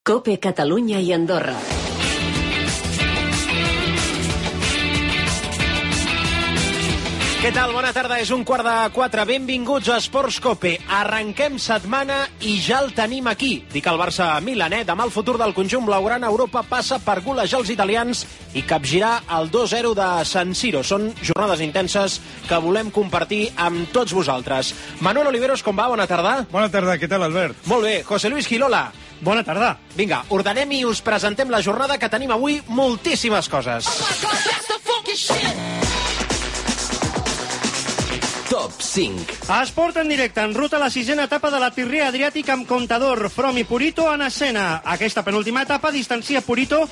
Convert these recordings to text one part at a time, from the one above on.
COPE Catalunya i Andorra. Què tal? Bona tarda, és 3:15. Benvinguts a Esports COPE. Arrenquem setmana i ja el tenim aquí. Dic el Barça a Milan, Demà el futur del conjunt blaugrana a Europa passa per golejar els italians i capgirar el 2-0 de San Siro. Són jornades intenses que volem compartir amb tots vosaltres. Manuel Oliveros, com va? Bona tarda. Bona tarda, què tal, Albert? Molt bé. José Luis Gilola. Bona tarda. Vinga, ordenem i us presentem la jornada, que tenim avui moltíssimes coses. Top 5. Esport en directe, en ruta a la 6a etapa de la Tirrea Adriàtic amb Contador, From i Purito en escena. Aquesta penúltima etapa distancia Purito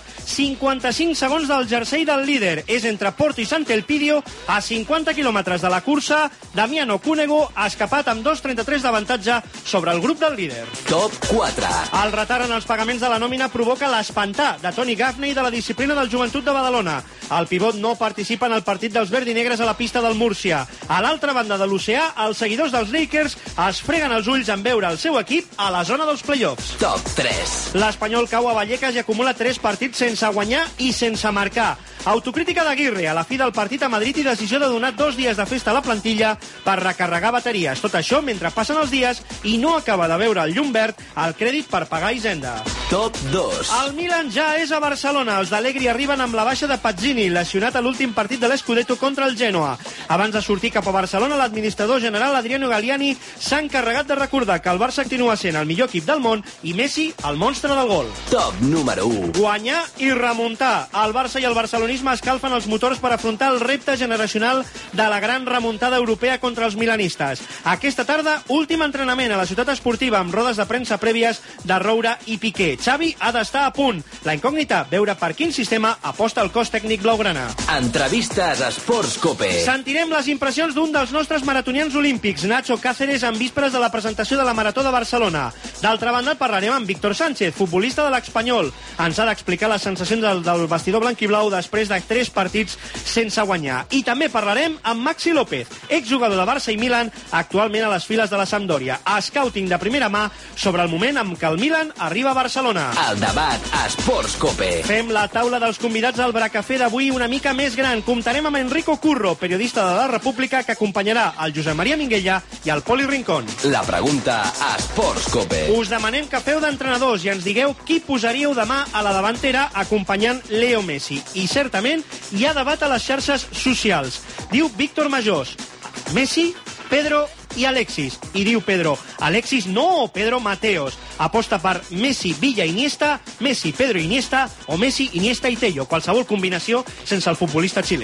55 segons del jersei del líder. És entre Porto i Sant'Elpidio, a 50 quilòmetres de la cursa. Damiano Cunego ha escapat amb 2.33 d'avantatge sobre el grup del líder. Top 4. El retard en els pagaments de la nòmina provoca l'espantar de Toni Gaffney de la disciplina del Joventut de Badalona. El pivot no participa en el partit dels verdinegres a la pista del Múrcia. A l'altra banda de l'oceà, els seguidors dels Lakers es freguen els ulls en veure el seu equip a la zona dels play-offs. Top 3. L'Espanyol cau a Vallecas i acumula 3 partits sense guanyar i sense marcar. Autocrítica d'Aguirre a la fi del partit a Madrid i decisió de donar 2 dies de festa a la plantilla per recarregar bateries. Tot això mentre passen els dies i no acaba de veure el llum verd al crèdit per pagar Hisenda. Top 2. El Milan ja és a Barcelona. Els d'Allegri arriben amb la baixa de Pazzini, lesionat a l'últim partit de l'Scudetto contra el Genoa. Abans de sortir cap a Barcelona, l'administrador general Adriano Galliani s'ha encarregat de recordar que el Barça continua sent el millor equip del món i Messi el monstre del gol. Top número 1. Guanyar i remuntar. El Barça i el barcelonisme escalfen els motors per afrontar el repte generacional de la gran remuntada europea contra els milanistes. Aquesta tarda, últim entrenament a la ciutat esportiva amb rodes de premsa prèvies de Roura i Piqué. Xavi ha d'estar a punt. La incògnita, veure per quin sistema aposta el cos tècnic blaugrana. Entrevistes a Esports COPE. Sentirem les impressions d'un dels nostres maratonians olímpics, Nacho Cáceres, en vísperes de la presentació de la Marató de Barcelona. D'altra banda, parlarem amb Víctor Sánchez, futbolista de l'Espanyol. Ens ha d'explicar les sensacions del vestidor blanquiblau després de 3 partits sense guanyar. I també parlarem amb Maxi López, exjugador de Barça i Milan, actualment a les files de la Sampdoria. Scouting de primera mà sobre el moment en què el Milan arriba a Barcelona. El debat a Esports COPE. Fem la taula dels convidats al Bracafé d'avui una mica més gran. Comptarem amb Enrico Curro, periodista de la República, que acompanyarà el Josep Maria Minguella i el Poli Rincón. La pregunta a Esports COPE. Us demanem que feu d'entrenadors i ens digueu qui posaríeu demà a la davantera acompanyant Leo Messi. I certament hi ha debat a les xarxes socials. Diu Víctor Majós, Messi, Pedro i Alexis. I diu Pedro, Alexis no, Pedro Mateos. Aposta per Messi, Villa, Iniesta, Messi, Pedro, Iniesta o Messi, Iniesta i Tello. Qualsevol combinació sense el futbolista xilè.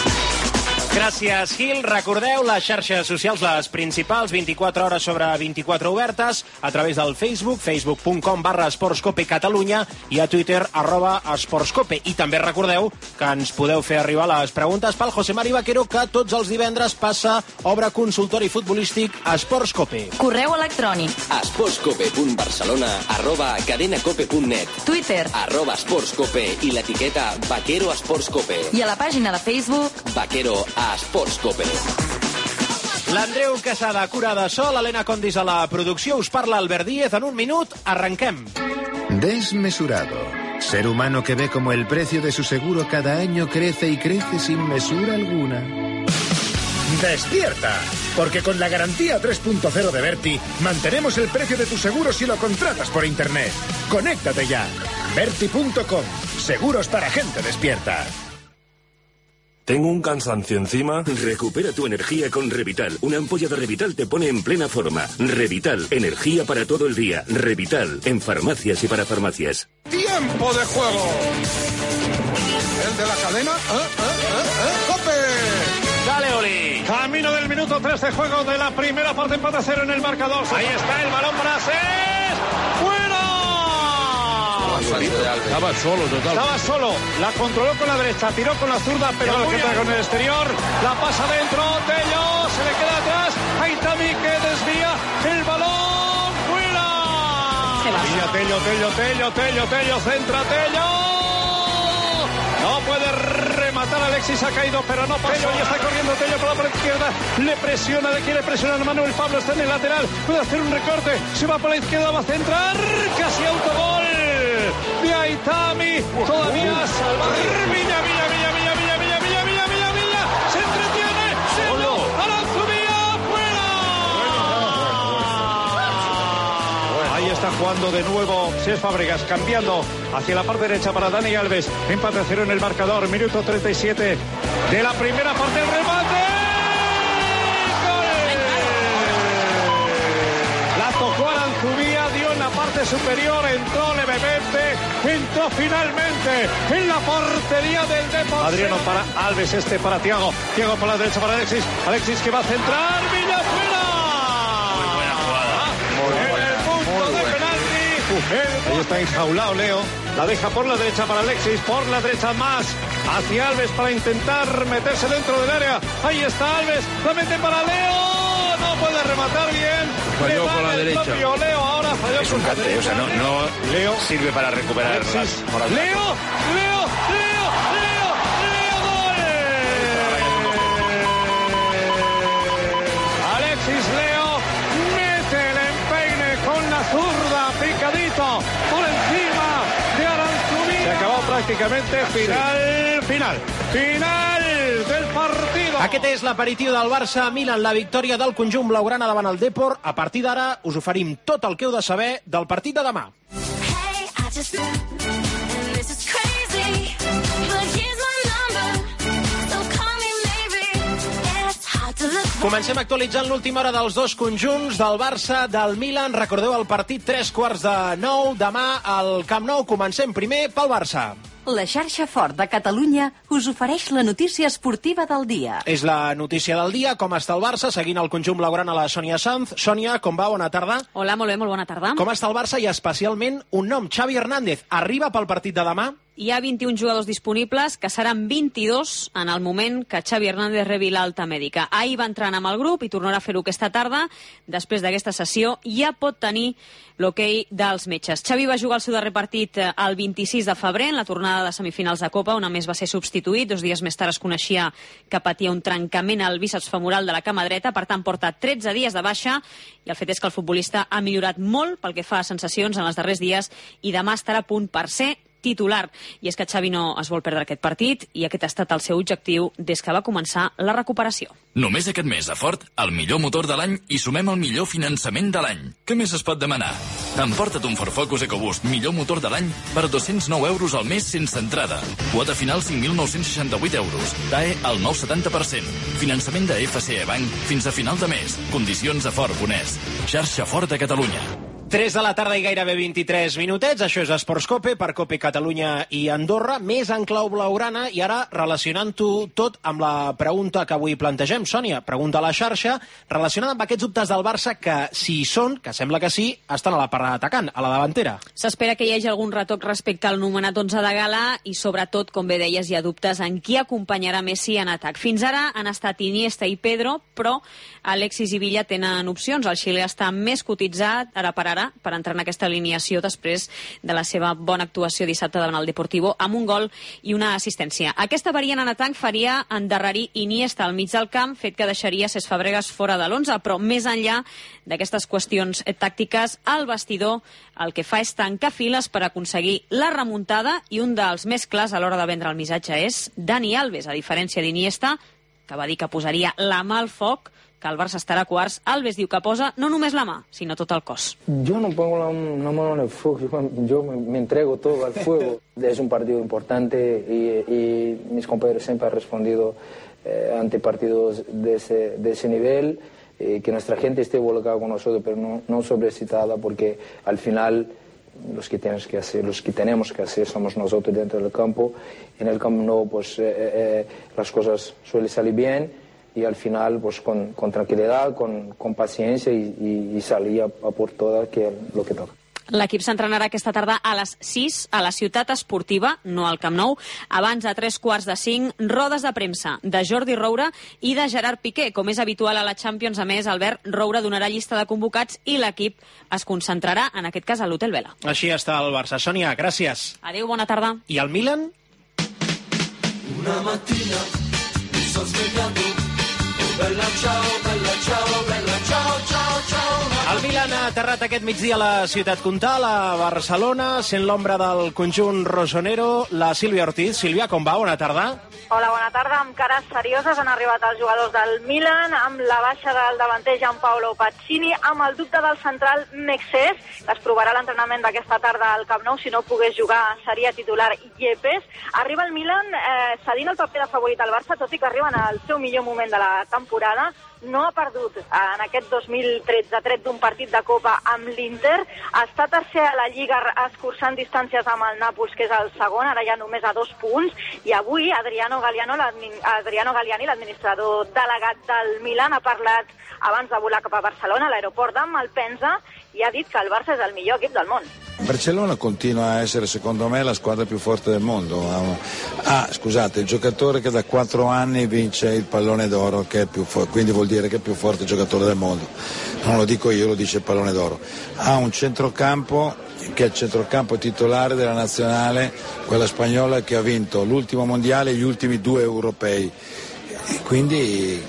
Gràcies, Gil. Recordeu les xarxes socials, les principals, 24 hores sobre 24 obertes, a través del Facebook, facebook.com/esportscope Catalunya i a Twitter, @esportscope. I també recordeu que ens podeu fer arribar les preguntes pel José Mari Vaquero, que tots els divendres passa, obre consultori futbolístic a Esportscope. Correu electrònic. esportscope.barcelona@cadenacope.net, Twitter. @esportscope i l'etiqueta Vaquero Esportscope. I a la pàgina de Facebook Vaquero a Esports COPE. L'Andreu Casada, cura de sol, Helena Condis a la producció, us parla Albert Díez. En un minut, arrenquem. Desmesurado. Ser humano que ve como el precio de su seguro cada año crece y crece sin mesura alguna. ¡Despierta! Porque con la garantía 3.0 de Berti mantenemos el precio de tu seguro si lo contratas por internet. ¡Conéctate ya! Berti.com. Seguros para gente despierta. Tengo un cansancio encima. Recupera tu energía con Revital. Una ampolla de Revital te pone en plena forma. Revital, energía para todo el día. Revital, en farmacias y para farmacias. ¡Tiempo de juego! ¿El de la cadena? ¡Cope! Dale, Oli. Camino del minuto 3 de juego de la primera parte, empate a 0 en el marcador. Ahí está el balón para Cés. ¡Fuera! Estaba solo, total. Estaba solo, la controló con la derecha, tiró con la zurda, pero muy bien con el exterior, la pasa dentro, Tello, se le queda atrás, Aitami que desvía el balón, fuera. Tello, centra Tello. No puede rematar, Alexis ha caído, pero no pasó. Tello, y está corriendo Tello por la izquierda, le quiere presionar Manuel Pablo, está en el lateral, puede hacer un recorte, se va por la izquierda, va a centrar, casi autogol. jugando de nuevo Cesc Fàbregas, cambiando hacia la parte derecha para Dani Alves. Empate a 0 en el marcador, minuto 37 de la primera parte, el remate. La tocó Aranzubía, dio en la parte superior, entró levemente, entró finalmente en la portería del Deportivo. Adriano para Alves, para Thiago. Thiago por la derecha para Alexis. Alexis que va a centrar, Villa fuera. Muy buena jugada. En el punto de penalti. Ahí está enjaulado Leo. La deja por la derecha para Alexis, por la derecha más hacia Alves para intentar meterse dentro del área. Ahí está Alves, la mete para Leo. No puede rematar bien. Falló con la derecha. Leo ahora falló. Es un cante, o sea, no Leo sirve para recuperar. Alexis. Leo. Leo, gol. Alexis Leo mete el empeine con la zurda, picadito por encima de Aranzubía. Se acabó prácticamente. Final del partido. Aquest és l'aperitiu del Barça-Milan, la victòria del conjunt blaugrana davant el Depor. A partir d'ara us oferim tot el que heu de saber del partit de demà. Comencem actualitzant l'última hora dels dos conjunts, del Barça, del Milan. Recordeu el partit 8:45 demà al Camp Nou. Comencem primer pel Barça. La xarxa Fort de Catalunya us ofereix la notícia esportiva del dia. És la notícia del dia. Com està el Barça? Seguint el conjunt blaugrana, la Sònia Sanz. Sònia, com va? Bona tarda. Hola, molt bé, molt bona tarda. Com està el Barça i especialment un nom, Xavi Hernández. Arriba pel partit de demà? Hi ha 21 jugadors disponibles, que seran 22 en el moment que Xavi Hernández rebi l'alta mèdica. Ahir va entrar amb el grup i tornarà a fer-ho aquesta tarda. Després d'aquesta sessió ja pot tenir l'hoquei dels metges. Xavi va jugar el seu darrer partit el 26 de febrer, en la tornada de semifinals de Copa, on a més va ser substituït. 2 dies més tard es coneixia que patia un trencament al bíceps femoral de la cama dreta, per tant porta 13 dies de baixa, i el fet és que el futbolista ha millorat molt pel que fa a sensacions en els darrers dies i demà estarà a punt per ser titular. I és que Xavi no es vol perdre aquest partit i aquest ha estat el seu objectiu des que va començar la recuperació. Només aquest mes a Ford, el millor motor de l'any i sumem el millor finançament de l'any. Què més es pot demanar? Emporta't un Ford Focus EcoBoost, millor motor de l'any, per 209 euros al mes sense entrada. Quota final 5.968 euros. TAE al 9,70%. Finançament de FCE Bank fins a final de mes. Condicions a Ford.es. Xarxa Ford de Catalunya. 3 de la tarda i gairebé 23 minutets. Això és Esports Cope, per Cope Catalunya i Andorra, més en clau blaugrana, i ara relacionant-ho tot amb la pregunta que avui plantegem. Sònia, pregunta a la xarxa, relacionada amb aquests dubtes del Barça que, si hi són, que sembla que sí, estan a la part atacant, a la davantera. S'espera que hi hagi algun retoc respecte al nomenat 11 de gala i, sobretot, com bé deies, hi ha dubtes en qui acompanyarà Messi en atac. Fins ara han estat Iniesta i Pedro, però Alexis i Villa tenen opcions. El xilè està més cotitzat, ara per ara, per entrar en aquesta alineació després de la seva bona actuació dissabte davant el Deportivo, amb un gol i una assistència. Aquesta variant en atac faria endarrerir Iniesta al mig del camp, fet que deixaria Cesc Fàbregas fora de l'11, però més enllà d'aquestes qüestions tàctiques, el vestidor el que fa és tancar files per aconseguir la remuntada, i un dels més clars a l'hora de vendre el missatge és Dani Alves, a diferència d'Iniesta, que va dir que posaria la mà al foc, que el Barça estarà a quarts. Alves diu que posa no només la mà, sinó tot el cos. Yo no pongo la mano en el fuego, yo me entrego todo al fuego. Es un partido importante y mis compañeros siempre han respondido ante partidos de ese nivel, que nuestra gente esté volcada con nosotros, pero no sobreexcitada, porque al final los que tenemos que hacer somos nosotros dentro del campo. En el campo no, pues las cosas suelen salir bien, y al final pues con tranquilidad, con paciencia y salir a por todas, que es lo que toca. L'equip s'entrenarà aquesta tarda a les 6 a la Ciutat Esportiva, no al Camp Nou. Abans, a 3:45, rodes de premsa de Jordi Roura i de Gerard Piqué. Com és habitual a la Champions, a més, Albert Roura donarà llista de convocats i l'equip es concentrarà, en aquest cas, a l'Hotel Vela. Així està el Barça. Sònia, gràcies. Adéu, bona tarda. I el Milan? Una mattina mi sono svegliato, bella ciao, bella ciao, bella ciao, ciao, ciao. El El Milan ha aterrat aquest migdia a la ciutat comtal, a Barcelona, sent l'ombra del conjunt rosonero, la Sílvia Ortiz. Sílvia, com va? Bona tarda. Hola, bona tarda. Amb cares serioses han arribat els jugadors del Milan, amb la baixa del davanter Gianpaolo Pacini, amb el dubte del central Mexés, que es provarà l'entrenament d'aquesta tarda al Camp Nou. Si no pogués jugar, seria titular Yepes. Arriba el Milan cedint el paper de favorit al Barça, tot i que arriben al seu millor moment de la temporada. No ha perdut en aquest 2013, tret d'un partit de Copa amb l'Inter. Està tercer a la Lliga, escurçant distàncies amb el Nàpols, que és el segon, ara ja només a 2 punts. I avui Adriano Galliani, l'administrador delegat del Milan, ha parlat abans de volar cap a Barcelona, a l'aeroport de Malpensa, i ha dit que el Barça és el millor equip del món. Barcellona continua a essere secondo me la squadra più forte del mondo. Scusate, il giocatore che da 4 anni vince il pallone d'oro, che è più quindi vuol dire che è il più forte giocatore del mondo. Non lo dico io, lo dice il pallone d'oro. Ha un centrocampo che è il centrocampo titolare della nazionale, quella spagnola, che ha vinto l'ultimo mondiale e gli ultimi 2 europei. E quindi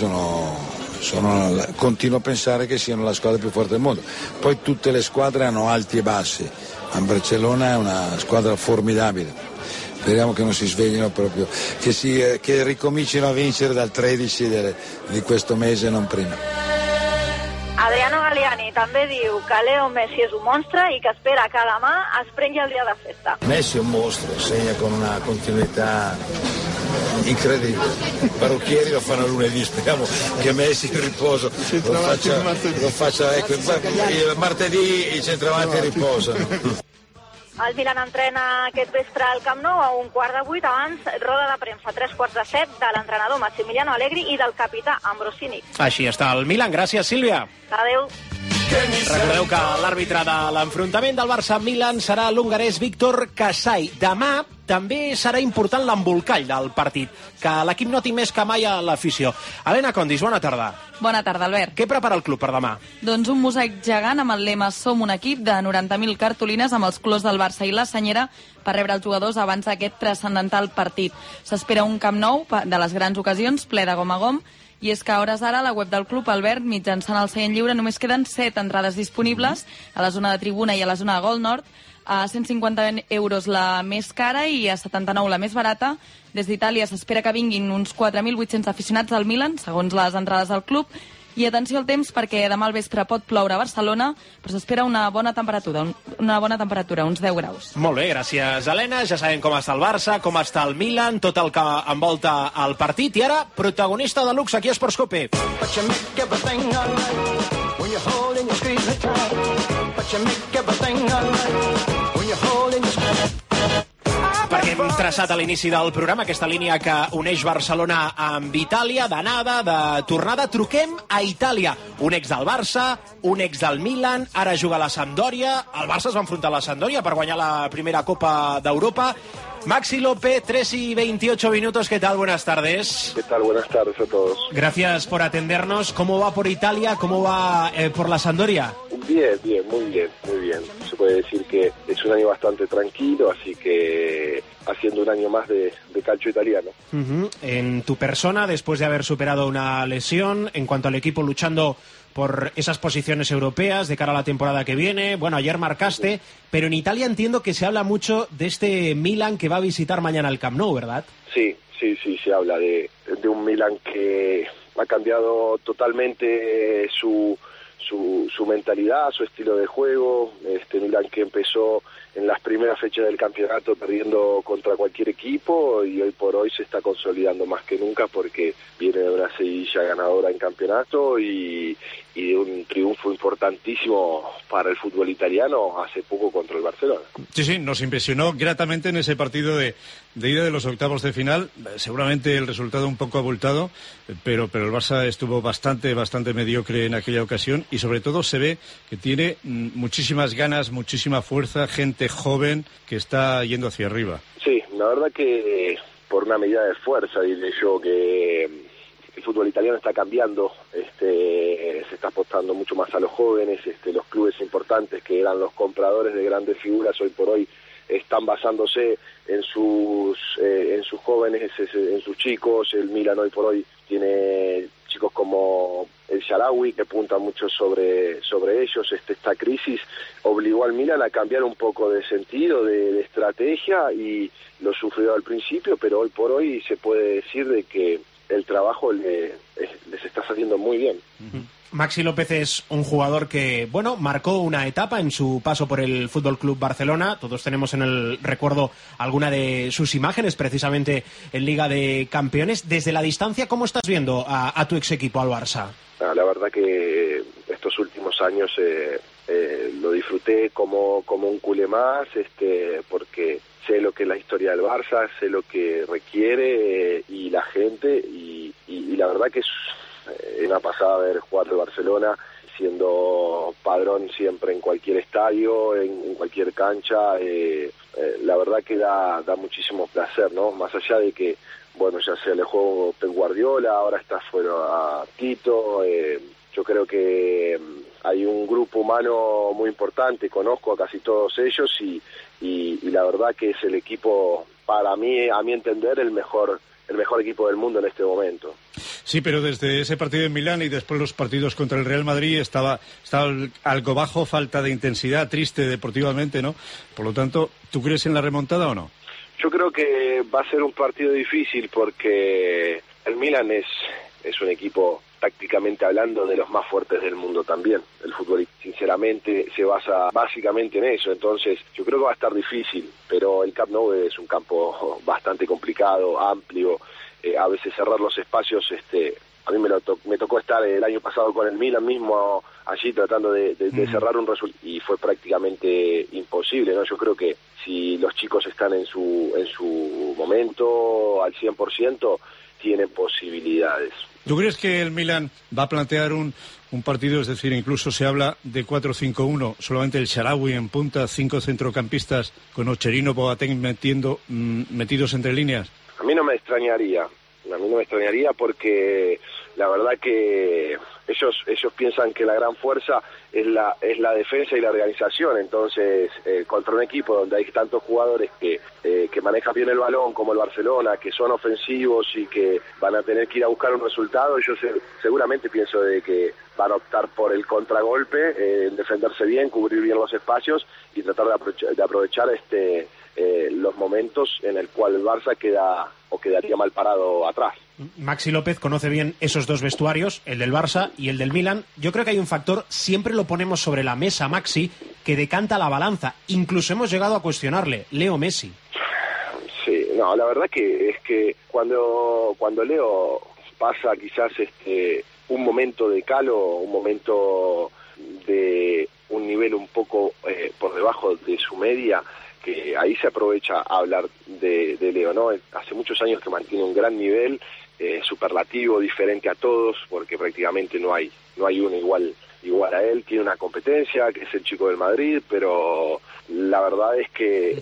continuo a pensare che siano la squadra più forte del mondo. Poi tutte le squadre hanno alti e bassi, ma Barcellona è una squadra formidabile. Speriamo che non si sveglino proprio, che ricomincino a vincere dal 13 di questo mese, non prima. Adriano Galliani també diu que Leo Messi és un monstre i que espera que demà es prengui el dia de festa. Messi è un mostro, segna con una continuità incredibile. I parrucchieri lo fanno lunedì, speriamo che Messi in riposo lo faccia ecco, il martedì i centravanti riposano. El Milan entrena aquest vespre al Camp Nou a 7:15, abans roda de premsa 6:45 de l'entrenador Massimiliano Allegri i del capità Ambrosini. Així està el Milan. Gràcies, Sílvia. Adéu. Recordeu que l'àrbitre de l'enfrontament del Barça-Milan serà l'hongarès Víctor Kasai. Demà també serà important l'embolcall del partit, que l'equip noti més que mai a l'afició. Helena Condis, bona tarda. Bona tarda, Albert. Què prepara el club per demà? Doncs un mosaic gegant amb el lema Som un equip, de 90.000 cartolines amb els colors del Barça i la senyera per rebre els jugadors abans d'aquest transcendental partit. S'espera un Camp Nou de les grans ocasions, ple de gom a gom, i és que a hores d'ara a la web del club, Albert, mitjançant el seient lliure, només queden 7 entrades disponibles a la zona de tribuna i a la zona de Gol Nord, a 150 euros la més cara i a 79 la més barata. Des d'Itàlia s'espera que vinguin uns 4.800 aficionats al Milan, segons les entrades del club. I atenció al temps, perquè demà al vespre pot ploure a Barcelona, però s'espera una bona temperatura, uns 10 graus. Molt bé, gràcies, Helena. Ja sabem com està el Barça, com està el Milan, tot el que envolta el partit. I ara, protagonista de luxe aquí a Sportscope. Perquè hem traçat a l'inici del programa aquesta línia que uneix Barcelona amb Itàlia, d'anada, de tornada. Truquem a Itàlia. Un ex del Barça, un ex del Milan, ara juga a la Sampdoria. El Barça es va enfrontar a la Sampdoria per guanyar la primera Copa d'Europa. Maxi López, 3:28 minutos. ¿Qué tal? Buenas tardes. ¿Qué tal? Buenas tardes a todos. Gracias por atendernos. ¿Cómo va por Italia? ¿Cómo va por la Sampdoria? Bien, muy bien. Se puede decir que es un año bastante tranquilo, así que haciendo un año más de calcio italiano. En tu persona, después de haber superado una lesión, en cuanto al equipo luchando por esas posiciones europeas de cara a la temporada que viene. Bueno, ayer marcaste, pero en Italia entiendo que se habla mucho de este Milan que va a visitar mañana el Camp Nou, ¿verdad? Sí, se habla de un Milan que ha cambiado totalmente su mentalidad, su estilo de juego. Este Milan que empezó en las primeras fechas del campeonato perdiendo contra cualquier equipo y hoy por hoy se está consolidando más que nunca porque viene de una seguidilla ganadora en campeonato y de un triunfo importantísimo para el fútbol italiano hace poco contra el Barcelona. Sí, nos impresionó gratamente en ese partido de ida de los octavos de final. Seguramente el resultado un poco abultado, pero el Barça estuvo bastante mediocre en aquella ocasión y sobre todo se ve que tiene muchísimas ganas, muchísima fuerza, gente joven que está yendo hacia arriba. Sí, la verdad que por una medida de fuerza, diré yo, que el fútbol italiano está cambiando, se está apostando mucho más a los jóvenes, los clubes importantes que eran los compradores de grandes figuras hoy por hoy están basándose en sus jóvenes, en sus chicos. El Milan hoy por hoy tiene chicos como el Sharawi, que apunta mucho sobre ellos. Esta crisis obligó al Milan a cambiar un poco de sentido, de estrategia, y lo sufrió al principio, pero hoy por hoy se puede decir de que el trabajo les está saliendo muy bien. Maxi López es un jugador que, bueno, marcó una etapa en su paso por el Fútbol Club Barcelona. Todos tenemos en el recuerdo alguna de sus imágenes, precisamente en Liga de Campeones. Desde la distancia, ¿cómo estás viendo a tu ex equipo, al Barça? La verdad que estos últimos años lo disfruté como un culé más, porque sé lo que es la historia del Barça, sé lo que requiere y la gente, y la verdad que es una pasada ver jugar al Barcelona, siendo padrón siempre en cualquier estadio, en cualquier cancha. La verdad que da muchísimo placer, ¿no? Más allá de que, bueno, ya se alejó Pep Guardiola, ahora está fuera a Tito. Yo creo que hay un grupo humano muy importante, conozco a casi todos ellos, y la verdad que es el equipo, para mí, a mi entender, el mejor equipo del mundo en este momento. Sí, pero desde ese partido en Milán y después los partidos contra el Real Madrid estaba algo bajo, falta de intensidad, triste deportivamente, ¿no? Por lo tanto, ¿tú crees en la remontada o no? Yo creo que va a ser un partido difícil porque el Milán es un equipo, tácticamente hablando, de los más fuertes del mundo también. El fútbol, sinceramente, se basa básicamente en eso. Entonces, yo creo que va a estar difícil, pero el Camp Nou es un campo bastante complicado, amplio. A veces cerrar los espacios, a mí me tocó estar el año pasado con el Milan mismo allí tratando de cerrar un resultado, y fue prácticamente imposible, ¿no? Yo creo que si los chicos están en su momento al 100%, tienen posibilidades. ¿Tú crees que el Milan va a plantear un partido, es decir, incluso se habla de 4-5-1, solamente el Sharawi en punta, 5 centrocampistas con Ocherino, Boateng metidos entre líneas? A mí no me extrañaría porque la verdad que ellos piensan que la gran fuerza es la defensa y la organización. Entonces, contra un equipo donde hay tantos jugadores que manejan bien el balón, como el Barcelona, que son ofensivos y que van a tener que ir a buscar un resultado, yo seguramente pienso de que van a optar por el contragolpe, defenderse bien, cubrir bien los espacios y tratar de aprovechar los momentos en el cual el Barça quedaría mal parado atrás. Maxi López conoce bien esos dos vestuarios, el del Barça y el del Milan. Yo creo que hay un factor, siempre lo ponemos sobre la mesa, Maxi, que decanta la balanza. Incluso hemos llegado a cuestionarle, Leo Messi. Sí, no, la verdad que es que cuando Leo pasa quizás un momento de calo, un momento de un nivel un poco por debajo de su media, que ahí se aprovecha a hablar de Leo, ¿no? Hace muchos años que mantiene un gran nivel, superlativo, diferente a todos, porque prácticamente no hay uno igual a él. Tiene una competencia, que es el chico del Madrid, pero la verdad es que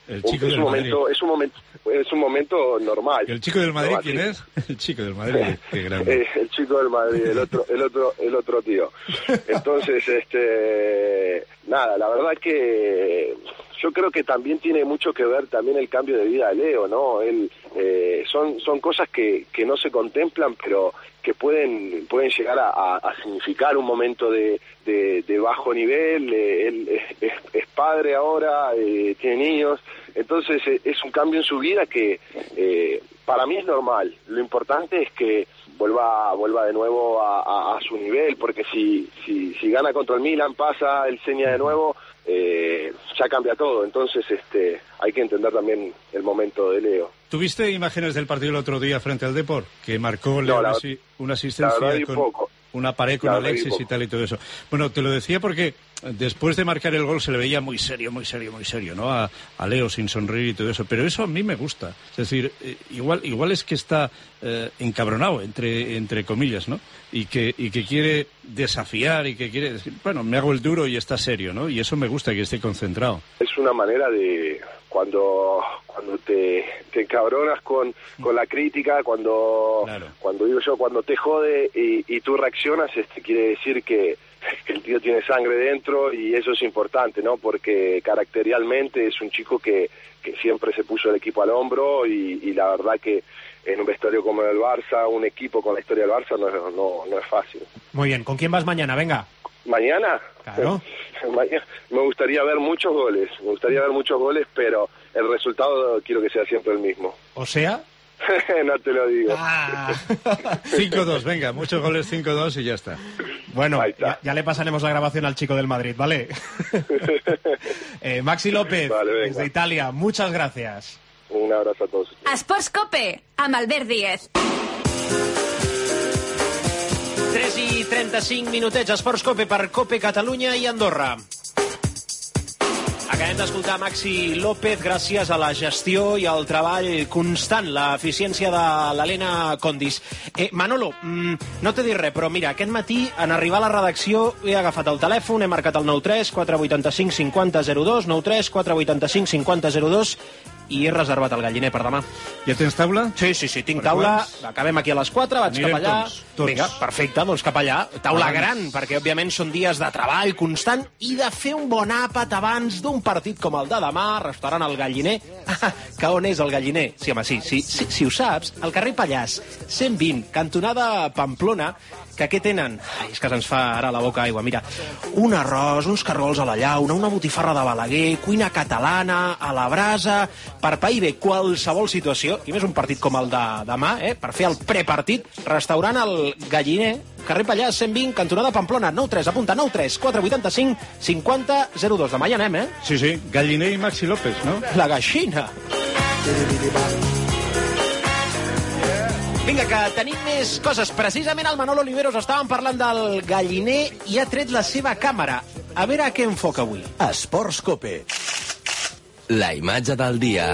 es un momento normal. ¿El chico del Madrid quién es? El chico del Madrid, qué grande. El chico del Madrid, el otro tío. Entonces, nada, la verdad que yo creo que también tiene mucho que ver también el cambio de vida de Leo, ¿no? Él son cosas que no se contemplan, pero que pueden llegar a significar un momento de bajo nivel. Él es padre ahora, tiene niños, entonces es un cambio en su vida que para mí es normal. Lo importante es que vuelva de nuevo a su nivel, porque si gana contra el Milan, pasa el Seña de nuevo, ya cambia todo. Entonces hay que entender también el momento de Leo. ¿Tuviste imágenes del partido el otro día frente al Depor? Que marcó Leo una asistencia con una pared con Alexis y tal y todo eso. Bueno, te lo decía porque después de marcar el gol se le veía muy serio, ¿no? A Leo sin sonreír y todo eso. Pero eso a mí me gusta. Es decir, igual es que está encabronado, entre comillas, ¿no? Y que quiere desafiar y que quiere decir, bueno, me hago el duro y está serio, ¿no? Y eso me gusta, que esté concentrado. Es una manera de cuando te encabronas con la crítica, cuando digo yo, cuando te jode y tú reaccionas, quiere decir que el tío tiene sangre dentro, y eso es importante, ¿no? Porque caracterialmente es un chico que siempre se puso el equipo al hombro, y la verdad que en un vestuario como el Barça, un equipo con la historia del Barça, no es fácil. Muy bien, ¿con quién vas mañana? Venga. ¿Mañana? Claro. Me gustaría ver muchos goles, pero el resultado quiero que sea siempre el mismo. ¿O sea? No te lo digo. 5-2, venga, muchos goles, 5-2 y ya está. Bueno, ya le pasaremos la grabación al chico del Madrid, ¿vale? Maxi López, desde Italia, muchas gracias. Un abrazo a todos. Esports Cope, amb Albert Díez. 3:35 minutets, Esports Cope per Cope Catalunya i Andorra. Acabem d'escoltar Maxi López gràcies a la gestió i al treball constant, l'eficiència de l'Helena Condis. Manolo, no t'he dit res, però mira, aquest matí, en arribar a la redacció, he agafat el telèfon, he marcat el 93 485 50 02, 93 485 50 02, i he reservat el galliner per demà. Ja tens taula? Sí, tinc taula. Acabem aquí a les 4, vaig cap allà. Tots. Vinga, perfecte, doncs cap allà. Taula gran, perquè òbviament són dies de treball constant i de fer un bon àpat abans d'un partit com el de demà, restaurant El Galliner. Que on és el galliner? Sí, home, sí, ho saps, al carrer Pallars, 120, cantonada Pamplona, que què tenen? Ai, és que se'ns fa ara la boca aigua. Mira, un arròs, uns cargols a la llauna, una botifarra de Balaguer, cuina catalana, a la brasa, per pair bé qualsevol situació, i més un partit com el de demà, per fer el prepartit, restaurant El Galliner, carrer Pallars, 120, cantonada Pamplona, 93, apunta, 93 485 50 02. Demà hi anem, Sí, Galliner i Maxi López, no? La gallina. Vinga, que tenim més coses. Precisament el Manolo Oliveros estàvem parlant del Galliner i ha tret la seva càmera. A veure què enfoca avui. Esports Cope. La imatge del dia.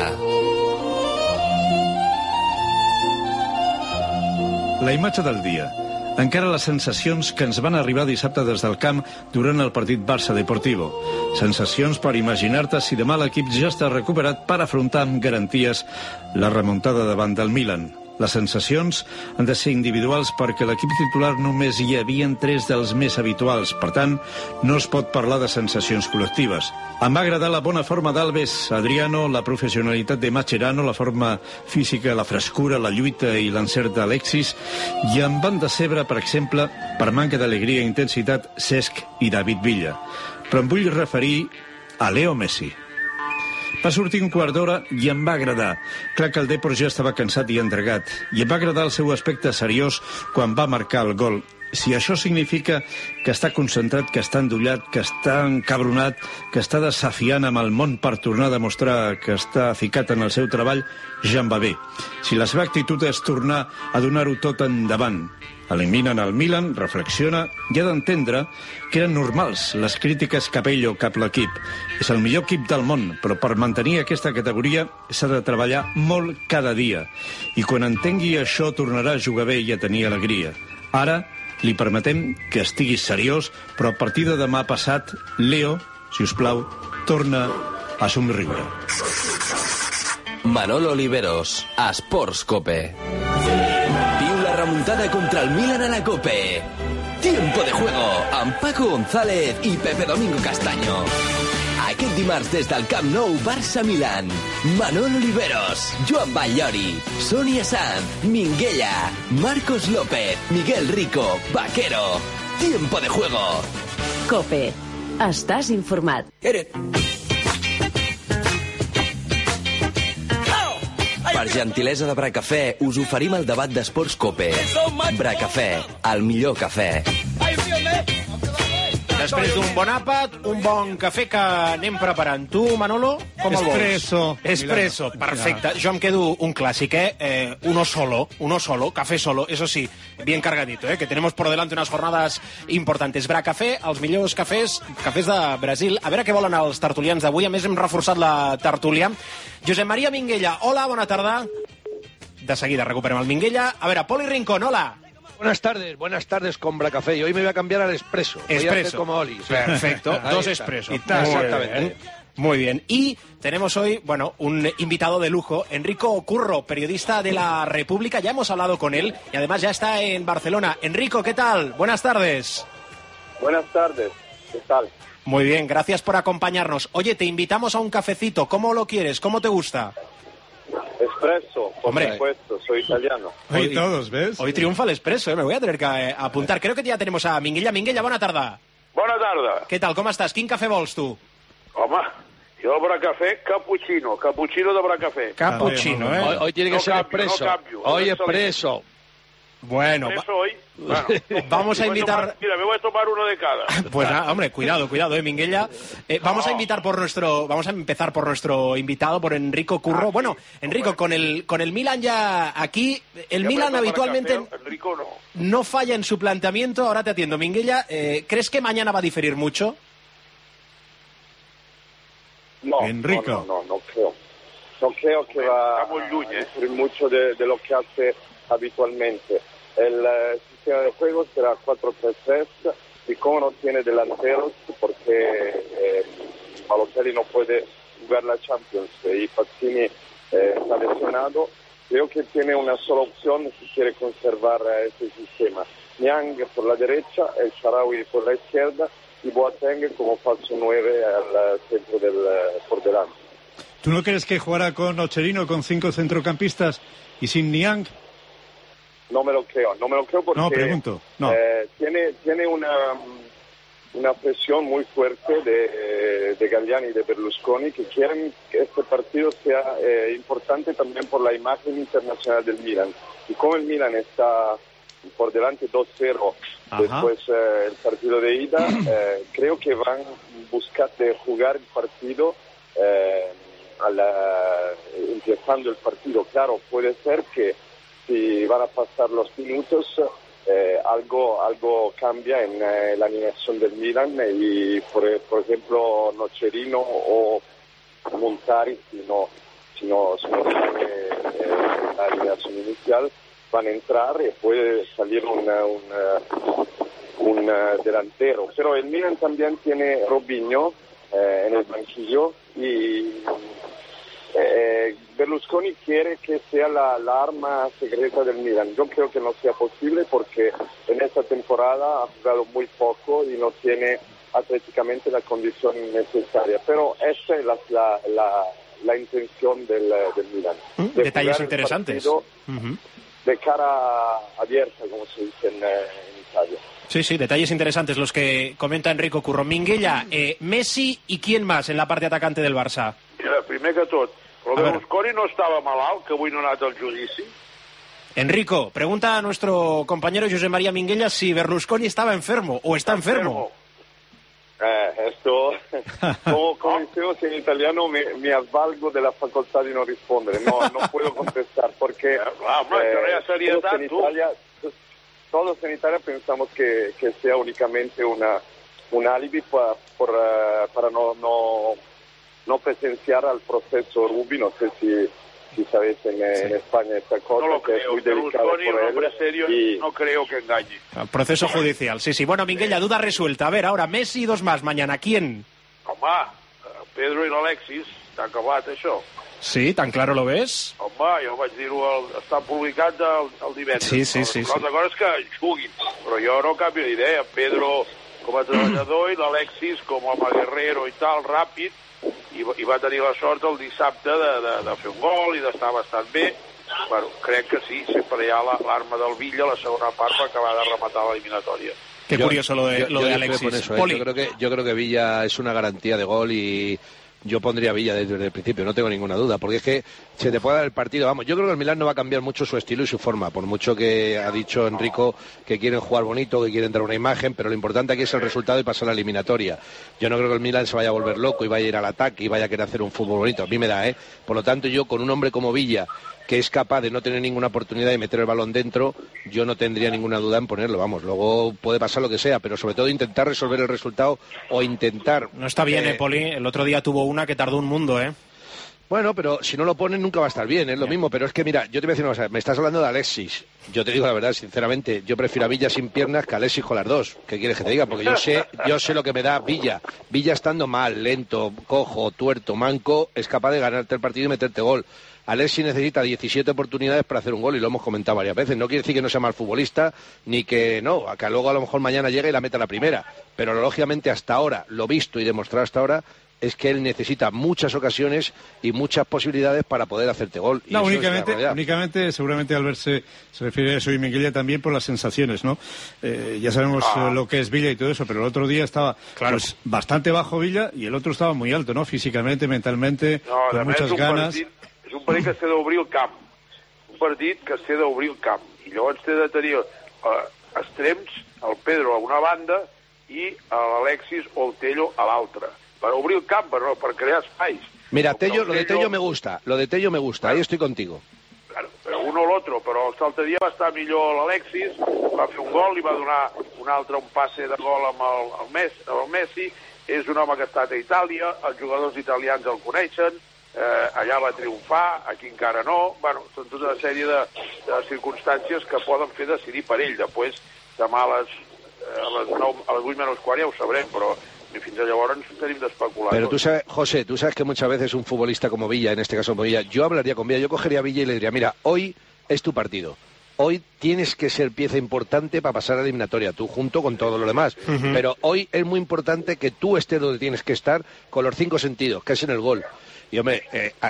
La imatge del dia. Encara les sensacions que ens van arribar dissabte des del camp durant el partit Barça Deportivo. Sensacions per imaginar-te si demà l'equip ja està recuperat per afrontar amb garanties la remuntada davant del Milan. Les sensacions han de ser individuals perquè l'equip titular només hi havien 3 dels més habituals. Per tant, no es pot parlar de sensacions col·lectives. Em va agradar la bona forma d'Alves, Adriano, la professionalitat de Mascherano, la forma física, la frescura, la lluita i l'encert d'Alexis, i em van decebre, per exemple, per manca d'alegria i intensitat, Cesc i David Villa. Però em vull referir a Leo Messi. Va sortir un quart d'hora i em va agradar. Clar que el Depor ja estava cansat i entregat. I em va agradar el seu aspecte seriós quan va marcar el gol. Si això significa que està concentrat, que està endollat, que està encabronat, que està desafiant amb el món per tornar a demostrar que està ficat en el seu treball, ja em va bé. Si la seva actitud és tornar a donar-ho tot endavant, eliminen el Milan, reflexiona i ha d'entendre que eren normals les crítiques cap a ell o cap a l'equip. És el millor equip del món, però per mantenir aquesta categoria s'ha de treballar molt cada dia. I quan entengui això tornarà a jugar bé i a tenir alegria. Ara li permetem que estigui seriós, però a partir de demà passat, Leo, si us plau, torna a somriure. Manolo Oliveros, Esports Cope. Viu la remuntada contra el Milan a la Cope. Tiempo de juego amb Paco González i Pepe Domingo Castaño. Aquest dimarts des del Camp Nou Barça-Milan. Manolo Oliveros, Joan Batllori, Sònia Sanz, Minguella, Marcos López, Miguel Rico, Vaquero. Tiempo de juego. Cope. Estàs informat. Per gentilesa de Bracafè, us oferim el debat d'Esports Cope. Bracafè, el millor cafè. Després d'un bon àpat, un bon cafè que anem preparant. Tu, Manolo, com el vols? Espresso, perfecte. Jo em quedo un clàssic, uno solo, café solo, eso sí, bien cargadito, que tenemos por delante unas jornadas importantes. Bracafè, els millors cafès de Brasil. A veure què volen els tertulians d'avui. A més, hem reforçat la tertúlia. Josep Maria Minguella, hola, bona tarda. De seguida recuperem el Minguella. A veure, Poli Rincón, hola. Buenas tardes con Bracafé. Y hoy me voy a cambiar al expreso. Expreso. Como Oli. Perfecto, dos expresos. Exactamente. Muy bien. Y tenemos hoy, un invitado de lujo, Enrico Curro, periodista de La República. Ya hemos hablado con él y además ya está en Barcelona. Enrico, ¿qué tal? Buenas tardes. Buenas tardes. ¿Qué tal? Muy bien, gracias por acompañarnos. Oye, te invitamos a un cafecito. ¿Cómo lo quieres? ¿Cómo te gusta? Espresso, por supuesto, soy italiano. Hoy todos, ¿ves? Hoy triunfa el espresso, me voy a tener que apuntar. Creo que ya tenemos a Minguella. Minguella, bona tarda. Bona tarda. Què tal, com estàs? Quin cafè vols, tu? Home, yo bracafé, cappuccino de bracafé. Cappuccino, ¿eh? Hoy tiene que ser expreso. Hoy expreso. Bueno, Bueno, vamos a invitar... Mira, me voy a tomar uno de cada. Pues nada, hombre, cuidado, Minguella. Vamos a empezar por nuestro invitado, por Enrico Curro. Bueno, Enrico, con el Milan ya aquí, el Milan habitualmente no falla en su planteamiento. Ahora te atiendo, Minguella. ¿Crees que mañana va a diferir mucho? No, Enrico. No creo. No creo que va a diferir mucho de lo que hace habitualmente. El sistema de juego será 4-3-3 y como no tiene delanteros, porque Balotelli no puede jugar la Champions y Pazzini está lesionado, creo que tiene una sola opción si quiere conservar este sistema. Niang por la derecha, El Shaarawy por la izquierda y Boateng como falso 9 al centro por delante. ¿Tú no crees que jugará con Nocerino, con 5 centrocampistas y sin Niang? No me lo creo porque no, pregunto. No. Tiene una presión muy fuerte de Galliani y de Berlusconi que quieren que este partido sea importante también por la imagen internacional del Milan. Y como el Milan está por delante 2-0 después el partido de ida, creo que van a buscar de jugar el partido empezando el partido. Claro, puede ser que si van a pasar los minutos, algo cambia en la alineación del Milan y, por ejemplo, Nocerino o Montari, si no tiene la alineación inicial, van a entrar y puede salir un delantero. Pero el Milan también tiene Robinho en el banquillo y Berlusconi quiere que sea la arma secreta del Milan. Yo creo que no sea posible porque en esta temporada ha jugado muy poco y no tiene atléticamente la condición necesaria. Pero esa es la intención del Milan. Detalles interesantes. De cara abierta, como se dice en Italia. Sí, detalles interesantes los que comenta Enrico Curro. Minguella, Messi y quién más en la parte atacante del Barça? Mira, primer que tot, el Berlusconi no estava malalt, que avui no ha anat al judici? Enrico, pregunta a nuestro compañero José María Minguella si Berlusconi estaba enfermo o está enfermo. Esto, como decimos en italiano, me avvalgo de la facultad de no responder. No puedo contestar porque todos en Italia pensamos que sea únicamente un alibi para no presenciar al proceso Rubi. No sé si sabéis en España esta cosa, no lo que creo. es muy delicada por él. Hombre serio, no creo que engañe. Proceso judicial, sí. Bueno, Minguella, duda resuelta. A ver, ahora Messi y dos más mañana. ¿Quién? Home, Pedro i l'Alexis, està acabat això. Sí, tan claro lo ves. Home, jo vaig dir-ho, està publicat el divendres. Sí. L'altra cosa és que juguin, però jo no canvio d'idea. Pedro com a treballador i l'Alexis com a home guerrero i tal, ràpid, i va tenir la sort el dissabte de fer un gol i d'estar bastant bé. Bueno, crec que sí, sempre hi ha l'arma del Villa a la segona part per acabar de rematar l'eliminatòria. Qué curioso lo de Alexis. Eso, yo creo que Villa es una garantía de gol y yo pondría a Villa desde el principio, no tengo ninguna duda, porque es que se te puede dar el partido. Vamos, yo creo que el Milán no va a cambiar mucho su estilo y su forma, por mucho que ha dicho Enrico que quieren jugar bonito, que quieren dar una imagen, pero lo importante aquí es el resultado y pasar la eliminatoria. Yo no creo que el Milán se vaya a volver loco y vaya a ir al ataque y vaya a querer hacer un fútbol bonito. A mí me da, Por lo tanto, yo con un hombre como Villa, que es capaz de no tener ninguna oportunidad de meter el balón dentro, yo no tendría ninguna duda en ponerlo, vamos. Luego puede pasar lo que sea, pero sobre todo intentar resolver el resultado o intentar... No está bien, Poli. El otro día tuvo una que tardó un mundo, Bueno, pero si no lo ponen nunca va a estar bien, es lo mismo. Pero es que, mira, yo te voy a decir una cosa. Me estás hablando de Alexis. Yo te digo la verdad, sinceramente, yo prefiero a Villa sin piernas que a Alexis con las dos. ¿Qué quieres que te diga? Porque yo sé lo que me da Villa. Villa estando mal, lento, cojo, tuerto, manco, es capaz de ganarte el partido y meterte gol. Alexis necesita 17 oportunidades para hacer un gol y lo hemos comentado varias veces. No quiere decir que no sea mal futbolista, ni que no, luego a lo mejor mañana llegue y la meta la primera. Pero lógicamente hasta ahora, lo visto y demostrado hasta ahora, es que él necesita muchas ocasiones y muchas posibilidades para poder hacerte gol. Y no, eso únicamente, seguramente Albert se refiere a eso y Minguella también por las sensaciones, ¿no? Ya sabemos lo que es Villa y todo eso, pero el otro día estaba pues, bastante bajo Villa y el otro estaba muy alto, ¿no? Físicamente, mentalmente, con muchas ganas. És un partit que s'ha d'obrir el camp. Un partit que s'ha d'obrir el camp. I llavors té de tenir extrems, el Pedro a una banda i l'Alexis o el Tello a l'altra. Per obrir el camp, per crear espais. Mira, Tello, lo de Tello me gusta, ahí estoy contigo. Claro, però un o l'altre, però l'altre dia va estar millor l'Alexis, va fer un gol i va donar un passe de gol amb el Messi, és un home que ha estat a Itàlia, els jugadors italians el coneixen, allà va triomfar, aquí encara no. Bueno, són tota una sèrie de circumstàncies que poden fer decidir per ell. Després, demà a les 8 menys quart ja ho sabrem, però fins a llavors tenim d'especular. Pero tú sabes, José, tú sabes que muchas veces un futbolista como Villa, en este caso como Villa, yo hablaría con Villa, yo cogería a Villa y le diría, mira, hoy es tu partido. Hoy tienes que ser pieza importante para pasar a la eliminatoria, tú junto con todo lo demás. Pero hoy es muy importante que tú estés donde tienes que estar con los 5 sentidos, que es en el gol. Y hombre,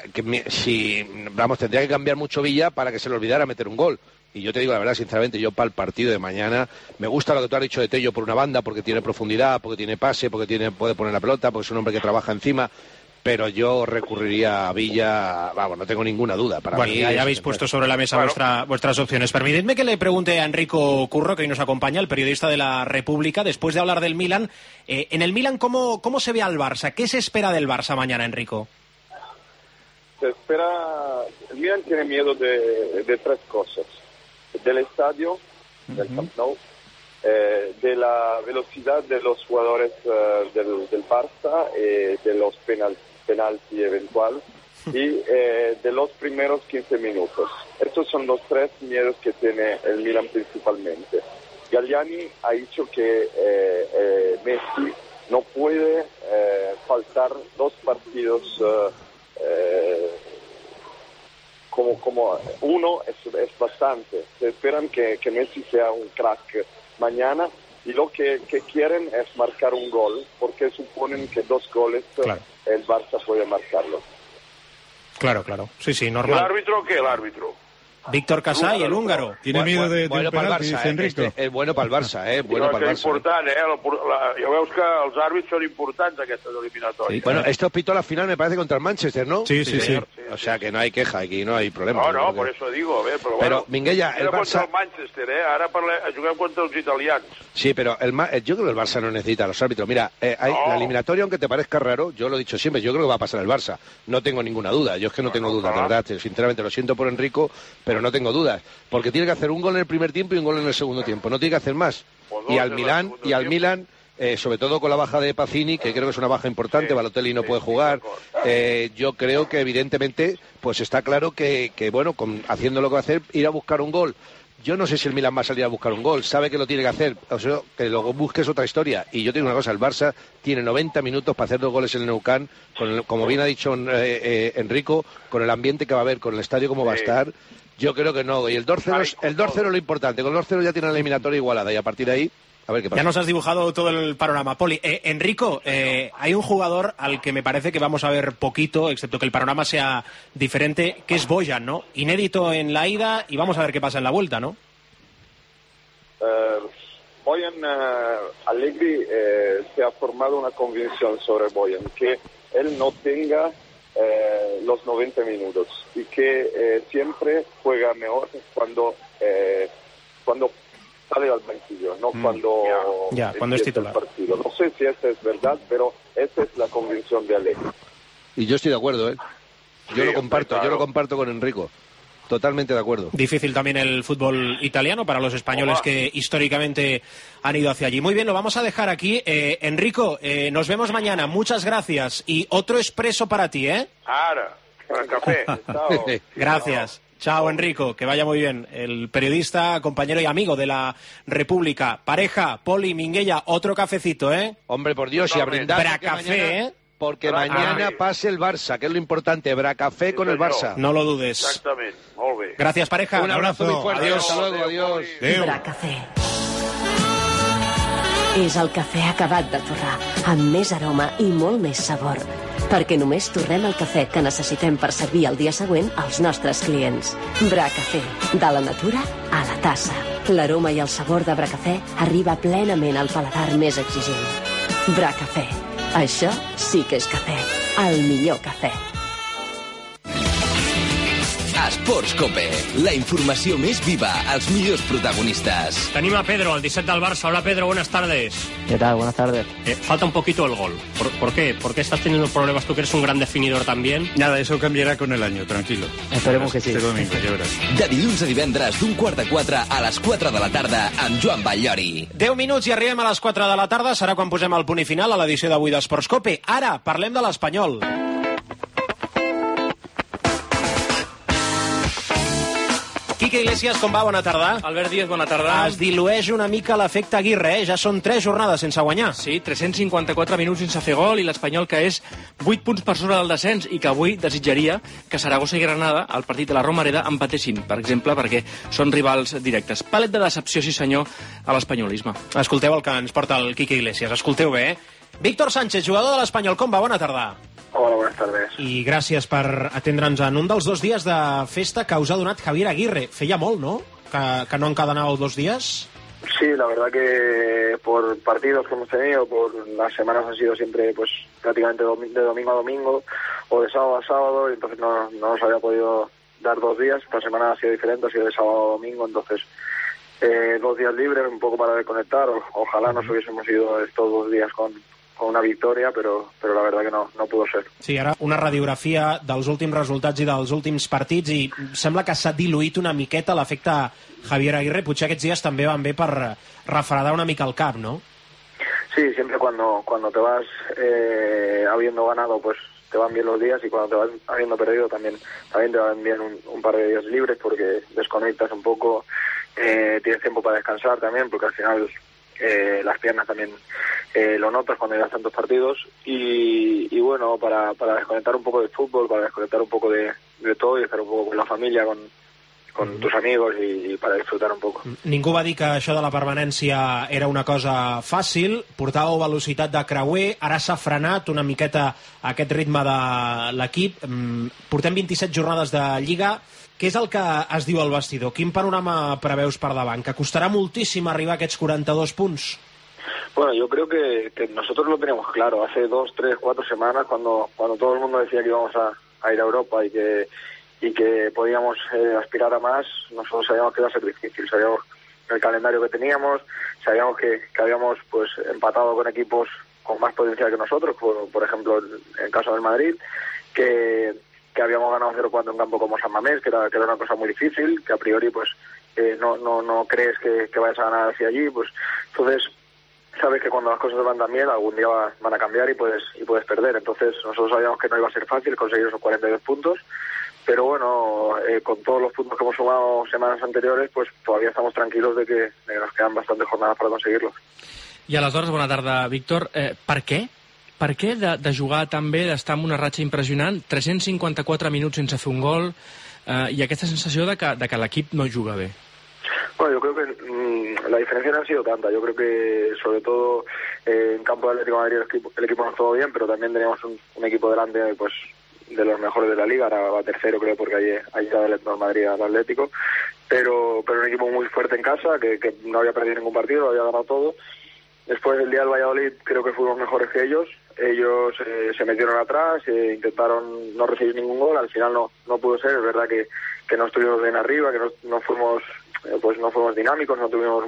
tendría que cambiar mucho Villa para que se le olvidara meter un gol. Y yo te digo la verdad, sinceramente, yo para el partido de mañana, me gusta lo que tú has dicho de Tello por una banda, porque tiene profundidad, porque tiene pase, porque puede poner la pelota, porque es un hombre que trabaja encima. Pero yo recurriría a Villa, vamos, no tengo ninguna duda. Para mí ya habéis puesto sobre la mesa vuestras opciones. Permitidme que le pregunte a Enrico Curro, que hoy nos acompaña, el periodista de La República, después de hablar del Milan. En el Milan, ¿cómo se ve al Barça? ¿Qué se espera del Barça mañana, Enrico? Se espera, el Milan tiene miedo de 3 cosas: del estadio, del Camp Nou, de la velocidad de los jugadores del Barça, de los penalti eventual y de los primeros 15 minutos. Estos son los 3 miedos que tiene el Milan principalmente. Galliani ha dicho que Messi no puede faltar 2 partidos como uno es bastante. Se esperan que Messi sea un crack mañana y lo que quieren es marcar un gol, porque suponen que 2 goles el Barça puede marcarlo. Claro. Sí, normal. ¿El árbitro qué? El árbitro. Víctor Casay, el húngaro. Tiene miedo de bueno un para el penalti, Barça, dice Enrico. Es bueno para el Barça, bueno para el Barça. És important, ja veus que els àrbits són importants aquestes eliminatòries. Sí. Bueno, esto pitó la final, me parece, contra el Manchester, ¿no? Sí. O sea que no hay queja, aquí no hay problema. No, por eso digo, a ver, pero bueno. Minguella, el Barça... contra el Manchester, ara juguem contra els italians. Sí, pero yo creo que el Barça no necesita a los árbitros. Mira, la eliminatoria, aunque te parezca raro, yo lo he dicho siempre, yo creo que va a pasar el Barça. No tengo ninguna duda, yo es que no tengo dudas, de verdad. Sinceramente, lo siento por Enrico, pero no tengo dudas. Porque tiene que hacer un gol en el primer tiempo y un gol en el segundo tiempo. No tiene que hacer más. Y al Milan, sobre todo con la baja de Pacini, que creo que es una baja importante, Balotelli no puede jugar. Yo creo que evidentemente, pues está claro que bueno, haciendo lo que va a hacer, ir a buscar un gol. Yo no sé si el Milan va a salir a buscar un gol, sabe que lo tiene que hacer, o sea, que lo busque es otra historia. Y yo te digo una cosa, el Barça tiene 90 minutos para hacer 2 goles en el Nou Camp, como bien ha dicho Enrico, con el ambiente que va a haber, con el estadio como va a estar. Yo creo que no, y el 2-0 es lo importante, con el 2-0 ya tiene la eliminatoria igualada y a partir de ahí, a ver qué pasa. Ya nos has dibujado todo el panorama. Poli, Enrico, hay un jugador al que me parece que vamos a ver poquito, excepto que el panorama sea diferente, que es Bojan, ¿no? Inédito en la ida y vamos a ver qué pasa en la vuelta, ¿no? Bojan, Allegri se ha formado una convicción sobre Bojan, que él no tenga los 90 minutos y que siempre juega mejor cuando sale al banquillo, no cuando es titular. Partido. No sé si esa es verdad, pero esa es la convicción de Allegri. Y yo estoy de acuerdo, Yo lo comparto con Enrico. Totalmente de acuerdo. Difícil también el fútbol italiano para los españoles que históricamente han ido hacia allí. Muy bien, lo vamos a dejar aquí. Enrico, nos vemos mañana. Muchas gracias. Y otro expreso para ti, Ahora, para el café. Gracias. Chao, Enrico, que vaya muy bien. El periodista, compañero y amigo de La República. Pareja, Poli, Minguella, otro cafecito, Hombre, por Dios, y a brindar. Bracafé, Porque mañana pase el Barça, que es lo importante. Bracafé con el Barça. No lo dudes. Exactamente. Molt bé. Gracias, pareja. Un abrazo muy fuerte. Adiós. Hasta luego, adiós. Bracafé. És el cafè acabat de torrar, amb més aroma i molt més sabor. Perquè només torrem el cafè que necessitem per servir el dia següent als nostres clients. Bracafè, de la natura a la tassa. L'aroma i el sabor de Bracafè arriba plenament al paladar més exigent. Bracafè. Això sí que és cafè. El millor cafè. Esports Cope, la informació més viva, els millors protagonistas. Tenim a Pedro, el 17 del Barça. Hola Pedro, buenas tardes. ¿Qué tal? Buenas tardes. Falta un poquito el gol. ¿Por qué? ¿Por qué estás teniendo problemas tú, que eres un gran definidor también? Nada, eso cambiará con el año, tranquilo. Esperemos que sí. Este domingo, ja veuràs. De dilluns a divendres, d'un 3:45 a les 4 de la tarda, amb Joan Batllori. 10 minuts i arribem a les 4 de la tarda. Serà quan posem el punt i final a l'edició d'avui d'Esports Cope. Ara, parlem de l'Espanyol. Quique Iglesias, com va? Bona tarda. Albert Díaz, bona tarda. Es dilueix una mica l'efecte Aguirre, Ja són 3 jornades sense guanyar. Sí, 354 minuts sense fer gol i l'Espanyol, que és 8 punts per sobre del descens i que avui desitjaria que Saragossa i Granada, al partit de la Romareda, empatessin, per exemple, perquè són rivals directes. Palet de decepció, sí senyor, a l'espanyolisme. Escolteu el que ens porta el Quique Iglesias. Escolteu bé, Víctor Sánchez, jugador de l'Espanyol, com va? Bona tarda. Hola, buenas tardes. I gràcies per atendre'ns en un dels 2 dies de festa que us ha donat Javier Aguirre. Feia molt, ¿no?, que no encadenàveu 2 días. Sí, la verdad que por partidos que hemos tenido, por las semanas han sido siempre pues prácticamente de domingo a domingo o de sábado a sábado, y entonces no nos había podido dar 2 días. Esta semana ha sido diferente, ha sido de sábado a domingo, entonces 2 días libres, un poco para desconectar. Ojalá nos hubiésemos ido estos 2 días con una victòria, però la verdad que no pudo ser. Sí, ara una radiografia dels últims resultats i dels últims partits, i sembla que s'ha diluït una miqueta l'efecte Javier Aguirre. Potser aquests dies també van bé per refredar una mica el cap, ¿no? Sí, siempre cuando te vas habiendo ganado, pues te van bien los días, y cuando te vas habiendo perdido también te van bien un par de días libres, porque desconectas un poco, tienes tiempo para descansar también, porque al final las piernas también lo notas cuando llevas tantos partidos, y bueno, para desconectar un poco del fútbol, para desconectar un poco de todo y estar un poco con la familia, con tus amigos, y para disfrutar un poco. Ningú va dir que això de la permanència era una cosa fàcil, portàveu velocitat de creuer, ara s'ha frenat una miqueta aquest ritme de l'equip. Portem 27 jornades de Lliga. Què és el que es diu al vestidor? Quin panorama preveus per davant? Que costarà moltíssim arribar a aquests 42 punts? Bueno, yo creo que nosotros lo teníamos claro. Hace 2, 3, 4 semanas, cuando todo el mundo decía que íbamos a ir a Europa y que podíamos aspirar a más, nosotros sabíamos que iba a ser difícil. Sabíamos el calendario que teníamos, sabíamos que habíamos pues empatado con equipos con más potencial que nosotros, por ejemplo, en el caso del Madrid, que habíamos ganado 0-4 en campo como San Mamés, que era una cosa muy difícil, que a priori pues no crees que vayas a ganar hacia allí, pues entonces sabes que cuando las cosas van tan bien, algún día van a cambiar y puedes perder. Entonces nosotros sabíamos que no iba a ser fácil conseguir esos 42 puntos, pero bueno, con todos los puntos que hemos sumado semanas anteriores, pues todavía estamos tranquilos de que nos quedan bastantes jornadas para conseguirlos. I aleshores, bona tarda, Víctor. Per què? Per què de jugar tan bé, d'estar en una ratxa impressionant, 354 minuts sense fer un gol, i aquesta sensació de que l'equip no juga bé? Bueno, yo creo que la diferencia no ha sido tanta. Yo creo que sobre todo en campo de Atlético de Madrid el equipo no estuvo bien, pero también teníamos un equipo delante pues de los mejores de la liga. Ahora va tercero, creo, porque ha llegado el Atlético de Madrid al Atlético, pero un equipo muy fuerte en casa, que no había perdido ningún partido, lo había ganado todo. Después, el día del Valladolid, creo que fuimos mejores que ellos. Ellos se metieron atrás, intentaron no recibir ningún gol. Al final no pudo ser. Es verdad que no estuvimos bien arriba, que no fuimos dinámicos, no tuvimos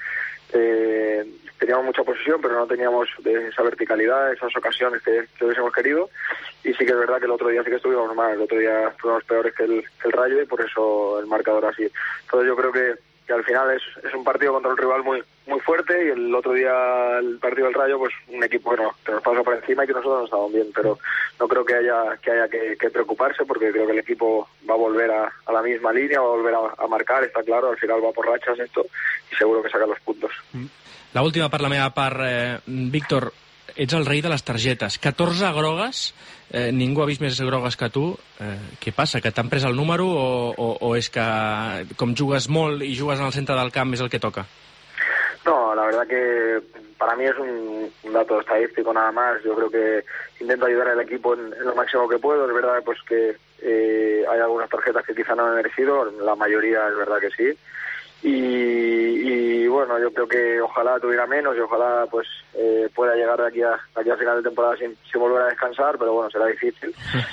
teníamos mucha posesión, pero no teníamos esa verticalidad, esas ocasiones que hubiésemos querido. Y sí que es verdad que el otro día sí que estuvimos mal. El otro día fuimos peores que el Rayo, y por eso el marcador así. Entonces yo creo que al final es un partido contra un rival muy muy fuerte, y el otro día el partido del Rayo, pues un equipo que nos pasó por encima y que nosotros no estábamos bien, pero no creo que haya que preocuparse, porque creo que el equipo va a volver a la misma línea, va a volver a marcar, está claro. Al final va por rachas esto, y seguro que saca los puntos. La última per la meva part, Víctor, ets el rei de les targetes. 14 grogues, ningú ha vist més grogues que tu. Què passa, que t'han pres el número, o és que com jugues molt i jugues en el centre del camp és el que toca? No, la verdad que para mí es un dato estadístico nada más. Yo creo que intento ayudar al equipo en lo máximo que puedo. Es verdad pues que hay algunas tarjetas que quizá no han merecido, la mayoría es verdad que sí. Y bueno, yo creo que ojalá tuviera menos y ojalá pues pueda llegar de aquí a final de temporada sin volver a descansar, pero bueno, será difícil.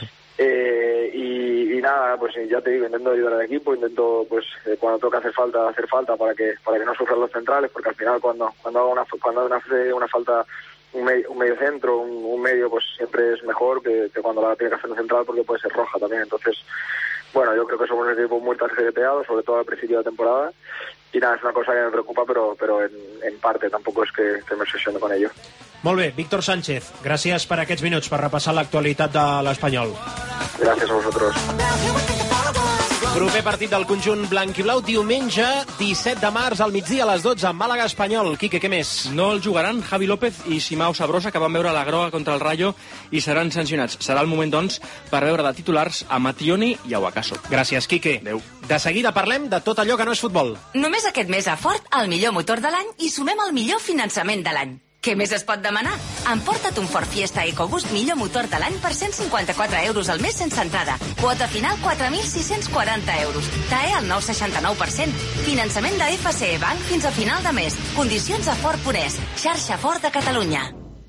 Y nada, pues ya te digo, intento ayudar al equipo, intento pues cuando toca hacer falta para que no sufran los centrales, porque al final cuando hace una falta un medio centro, un medio, pues siempre es mejor que cuando la tiene que hacer un central, porque puede ser roja también. Entonces, bueno, yo creo que somos un equipo muy tarjeteado, sobre todo al principio de temporada, y nada, es una cosa que me preocupa, pero en parte tampoco es que me obsesione con ello. Molt bé, Víctor Sánchez, gràcies per aquests minuts per repassar l'actualitat de l'Espanyol. Gràcies a vosaltres. Proper partit del conjunt blanc i blau, diumenge 17 de març al migdia a les 12, Màlaga-Espanyol. Quique, què més? No el jugaran Javi López i Simao Sabrosa, que van veure la groga contra el Rayo i seran sancionats. Serà el moment, doncs, per veure de titulars a Mationi i a Wakaso. Gràcies, Quique. Adéu. De seguida parlem de tot allò que no és futbol. Només aquest mes a Ford, el millor motor de l'any i sumem el millor finançament de l'any. Què més es pot demanar? Emporta't un Ford Fiesta EcoBoost millor motor de l'any per 154 euros al mes sense entrada. Quota final 4.640 euros. TAE al 9,69%. Finançament de FCE Bank fins a final de mes. Condicions a Ford.es. Xarxa Ford de Catalunya.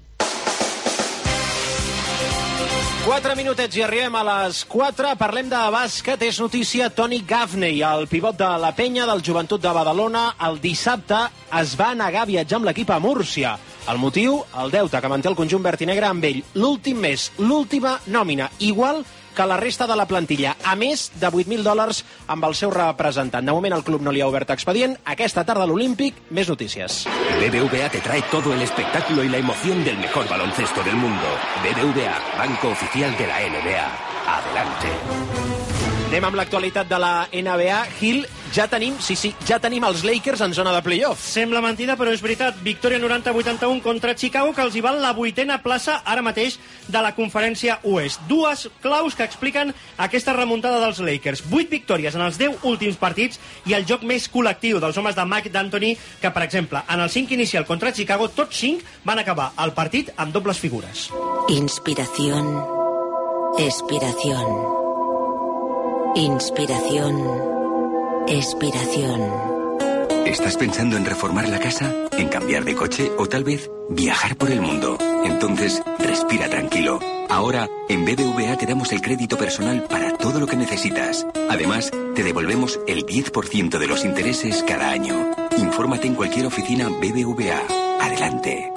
4 minutets i arribem a les 4. Parlem de bàsquet. És notícia Tony Gaffney, el pivot de la Penya del Joventut de Badalona. El dissabte es va negar a viatjar amb l'equip a Múrcia. El motiu, el deute que manté el conjunt verd i negre amb ell. L'últim mes, l'última nòmina, igual que la resta de la plantilla, a més de $8.000 amb el seu representant. De moment el club no li ha obert expedient. Aquesta tarda a l'Olímpic, més notícies. BBVA te trae todo el espectáculo y la emoción del mejor baloncesto del mundo. BBVA, banco oficial de la NBA. Adelante. Anem amb l'actualitat de la NBA. Gil, ja tenim els Lakers en zona de playoff. Sembla mentida, però és veritat. Victòria 90-81 contra Chicago, que els hi val la 8a plaça ara mateix de la conferència oest. Dues claus que expliquen aquesta remuntada dels Lakers. 8 victòries en els 10 últims partits i el joc més col·lectiu dels homes de Mike D'Antoni, que, per exemple, en el 5 inicial contra Chicago, tots 5 van acabar el partit amb dobles figures. Inspiración, expiración. Inspiración, expiración. ¿Estás pensando en reformar la casa, en cambiar de coche o tal vez viajar por el mundo? Entonces, respira tranquilo. Ahora, en BBVA te damos el crédito personal para todo lo que necesitas. Además, te devolvemos el 10% de los intereses cada año. Infórmate en cualquier oficina BBVA. Adelante.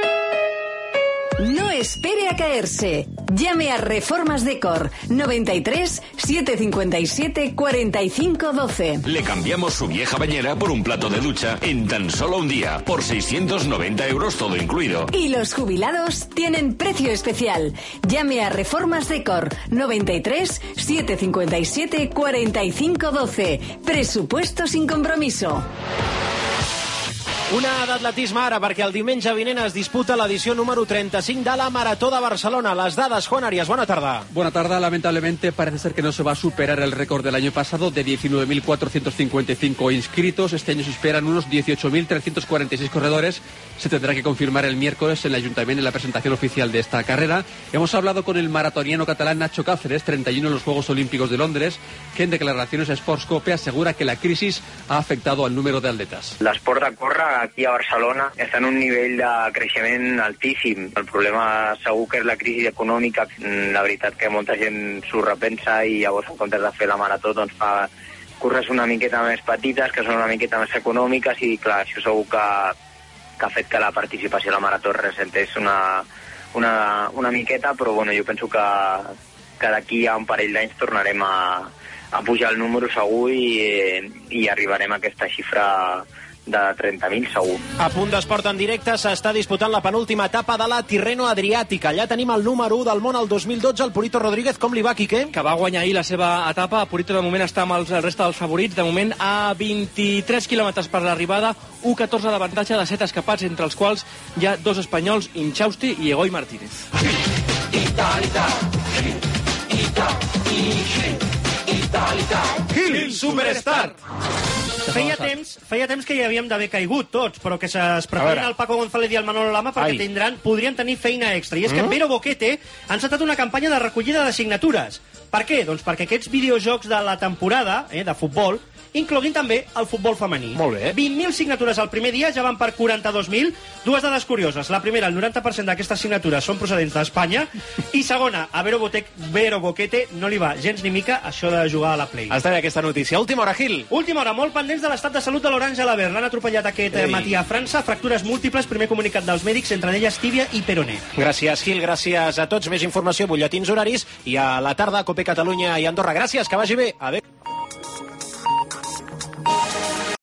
No espere a caerse. Llame a Reformas Decor 93 757 45 12. Le cambiamos su vieja bañera por un plato de ducha en tan solo un día, por 690 euros todo incluido. Y los jubilados tienen precio especial. Llame a Reformas Decor 93 757 45 12. Presupuesto sin compromiso. Una d'atletisme ara, perquè el diumenge vinent es disputa l'edició número 35 de la Marató de Barcelona. Les dades, Juan Arias, buena tarda. Buena tarde. Lamentablemente parece ser que no se va a superar el récord del año pasado de 19.455 inscritos. Este año se esperan unos 18.346 corredores. Se tendrá que confirmar el miércoles en el Ayuntamiento en la presentación oficial de esta carrera. Hemos hablado con el maratoniano catalán Nacho Cáceres, 31 en los Juegos Olímpicos de Londres, que en declaraciones a Sportscope asegura que la crisis ha afectado al número de atletas. L'esport de córrer aquí a Barcelona està en un nivell de creixement altíssim. El problema segur que és la crisi econòmica. La veritat que molta gent s'ho repensa i llavors en comptes de fer la marató doncs fa curses una miqueta més petites, que són una miqueta més econòmiques, i clar, això segur que ha fet que la participació a la marató ressentés una miqueta, però bueno, jo penso que d'aquí a un parell d'anys tornarem a pujar el número segur i arribarem a aquesta xifra de 30.000 segur. A Punt d'Esport en directe s'està disputant la penúltima etapa de la Tirreno Adriàtica. Allà tenim el número 1 del món el 2012, el Purito Rodríguez. Com li va, Quique? Que va guanyar ahir la seva etapa. Purito de moment està amb el resta dels favorits. De moment a 23 quilòmetres per l'arribada, 1.14 d'avantatge de 7 escapats, entre els quals hi ha 2 espanyols, Inchausti i Egoy Martínez. Gil Superstar. Feia temps que hi havíem d'haver caigut tots, però que es preparin el Paco González i el Manolo Lama perquè podrien tenir feina extra. I és que Vero Boquete ha encetat una campanya de recollida de signatures. Per què? Doncs perquè aquests videojocs de la temporada, de futbol, incloguin també el futbol femení. Molt bé. 20.000 signatures al primer dia, ja van per 42.000. Dues dades curioses. La primera, el 90% d'aquestes signatures són procedents d'Espanya. I segona, a Vero Boquete no li va gens ni mica això de jugar a la Play. Està bé aquesta notícia. Última hora, Gil. Última hora, molt pendents de l'estat de salut de l'Orange Alaber. L'han atropellat aquest matí a França. Fractures múltiples, primer comunicat dels mèdics, entre elles tíbia i peroné. Gràcies, Gil. Gràcies a tots. Més informació, butlletins horaris i a la tarda, Cope Catalunya i Andorra. Gràcies, que vagi bé. Adéu.